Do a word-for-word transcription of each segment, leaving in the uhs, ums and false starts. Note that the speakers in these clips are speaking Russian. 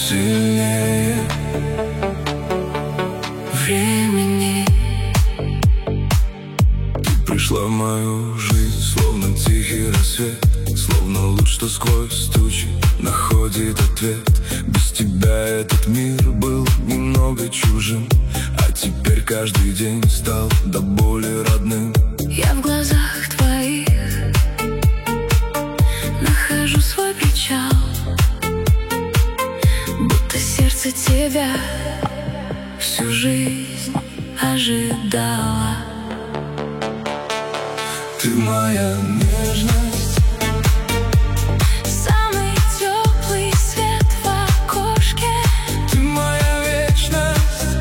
сильнее времени. Ты пришла в мою жизнь, словно тихий рассвет, словно луч, что сквозь тучи находит ответ. Без тебя этот мир был немного чужим, а теперь каждый день стал до боли родным. Я в глазах твоих нахожу свой причал, будто сердце тебя всю жизнь ожидала. Ты моя нежность, самый теплый свет в окошке. ты моя вечность,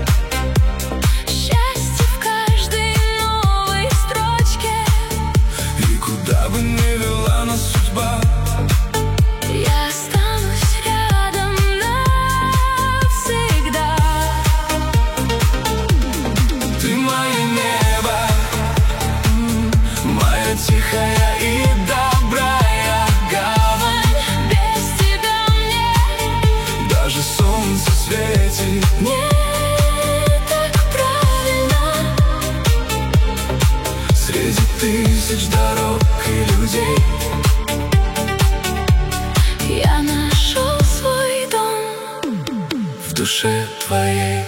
Счастье в каждой новой строчке. и куда бы ни вела нас судьба, Я останусь рядом навсегда. ты мое небо, моя тихая и добрая гавань. Без тебя мне Даже солнце светит, не так правильно. среди тысяч дорог и людей Я нашел свой дом в душе твоей.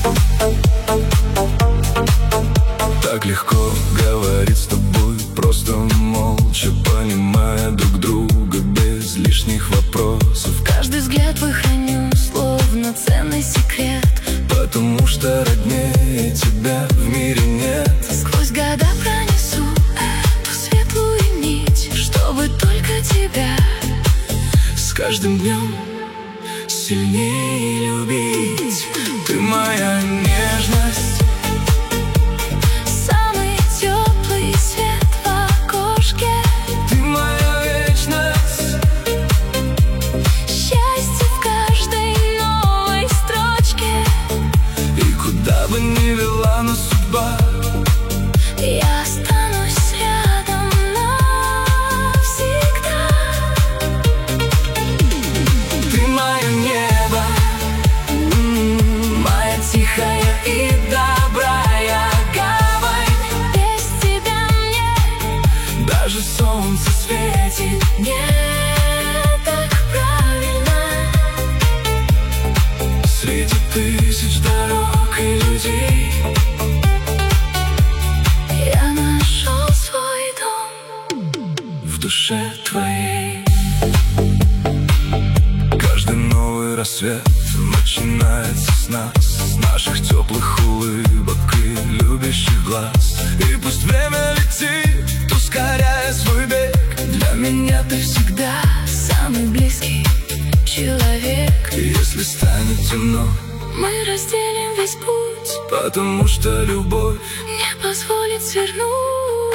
Так легко говорить с тобой, просто молча, понимая друг друга без лишних вопросов. Каждый взгляд твой храню, словно ценный секрет. Потому что роднее тебя в мире нет. Сквозь года пронесу эту светлую нить, чтобы только тебя С каждым днем сильнее любить. Ты моя нежность, самый теплый свет в окошке. ты моя вечность, Счастье в каждой новой строчке. и куда бы ни вела нас судьба, Я останусь рядом навсегда. ты мое небо, м, моя тихая и добрая гавань. Без тебя мне Даже солнце светит, не так правильно. среди тысяч дорог и людей Я нашел свой дом в душе твоей. Каждый новый рассвет начинается с нас, с наших теплых улыбок и любящих глаз. И пусть время летит, ускоряя свой бег, для меня ты всегда самый близкий человек. и если станет темно, Мы разделим весь путь, потому что любовь не позволит свернуть.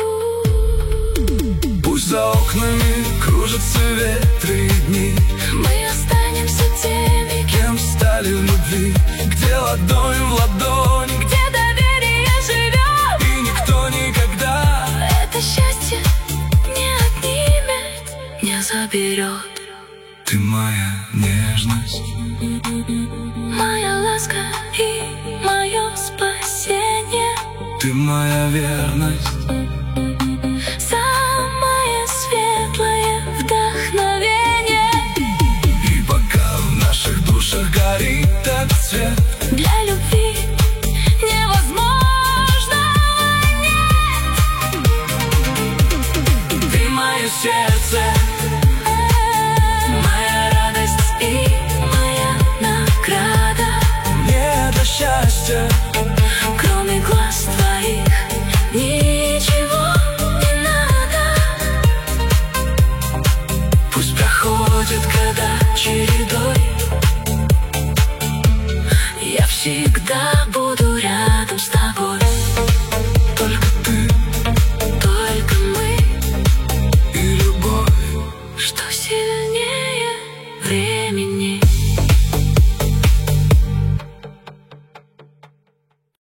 пусть за окнами кружатся ветры и дни, Мы останемся теми, кем стали в любви, где ладонь в ладонь, где доверие живет. и никто никогда Это счастье не отнимет, не заберет. ты моя нежность, Моя ласка и мое спасение. ты моя верность, Самое светлое вдохновение. и пока в наших душах горит этот свет, Для любви невозможного нет. ты мое сердце, Моя радость и моя награда. мне до счастья, Кроме глаз твоих ничего не надо. пусть проходят года чередой, Я всегда буду рядом с тобой. только ты Только мы, и любовь. что сильнее времени.